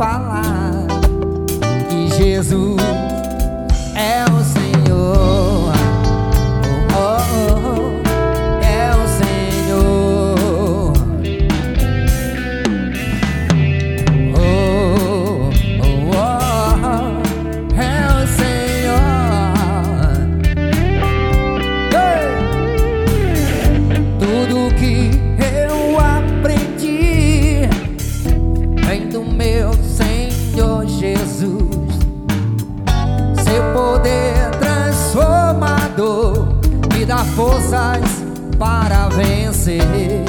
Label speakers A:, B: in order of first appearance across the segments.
A: falar que Jesus é o Senhor. Oh, oh, oh, é o Senhor. Oh, oh, oh, é o Senhor. Hey! Tudo que eu aprendi vem do meu Senhor Jesus. Seu poder transformador me dá forças para vencer.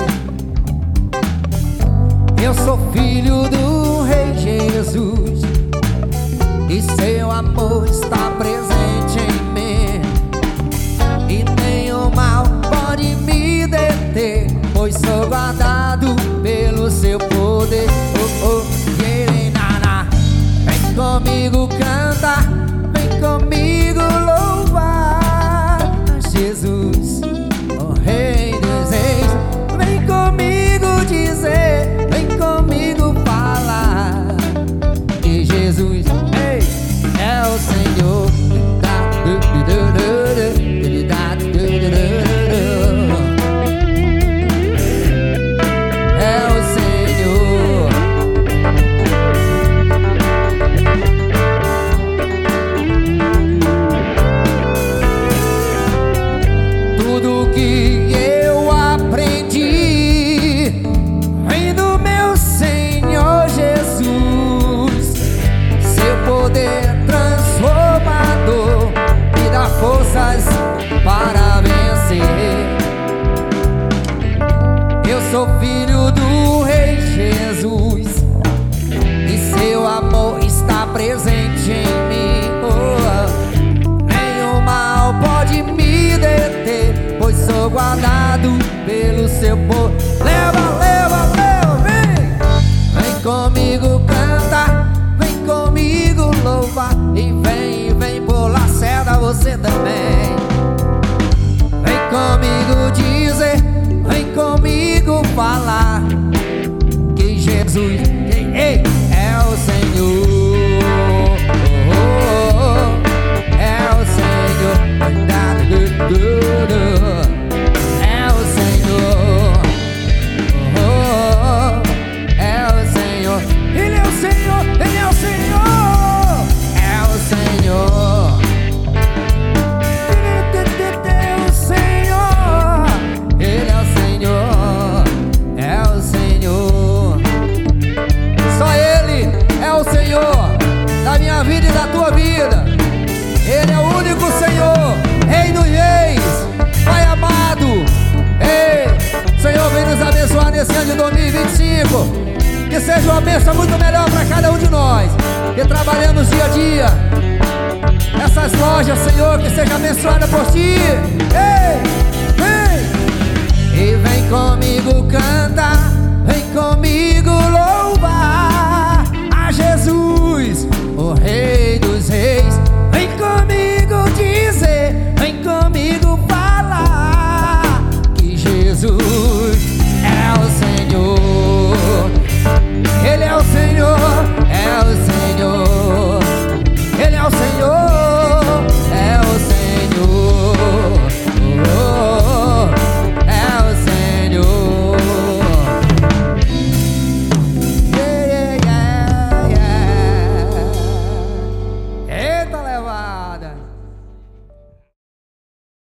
A: Eu sou filho do Rei Jesus e seu amor está presente em mim, e nenhum mal pode me deter, pois sou guardado pelo seu poder. Oh, oh, yeah, na. Vem comigo cantar, vem comigo louvar Jesus, o Rei dos Reis. Vem comigo dizer, vem comigo falar que Jesus, ei, é o Senhor. É o Senhor. Tudo que eu aprendi vem do meu Senhor Jesus. Seu poder transformador me dá forças para vencer. Eu sou filho do Rei Jesus e seu amor está presente em mim. Oh, nenhum mal pode me deter, pois sou guardado pelo seu poder. Leva, leva, leva, vem! Vem comigo cantar, vem comigo louvar, e vem pular seda você também. Vem comigo dizer, vem comigo falar que Jesus, ei, é o Senhor. Oh, oh, oh, é o Senhor. É o Senhor. Oh, oh, oh, é o Senhor. Ele é o Senhor, Ele é o Senhor. É o Senhor. É o Senhor. Ele é o Senhor. É o Senhor. Só Ele é o Senhor da minha vida e da tua vida. Ele é o único Senhor, Rei dos Reis, Pai amado. Ei, Senhor, vem nos abençoar nesse ano de 2025. Que seja uma bênção muito melhor para cada um de nós que trabalhamos dia a dia. Essas lojas, Senhor, que seja abençoada por Ti. Ei, vem! E vem comigo cantar.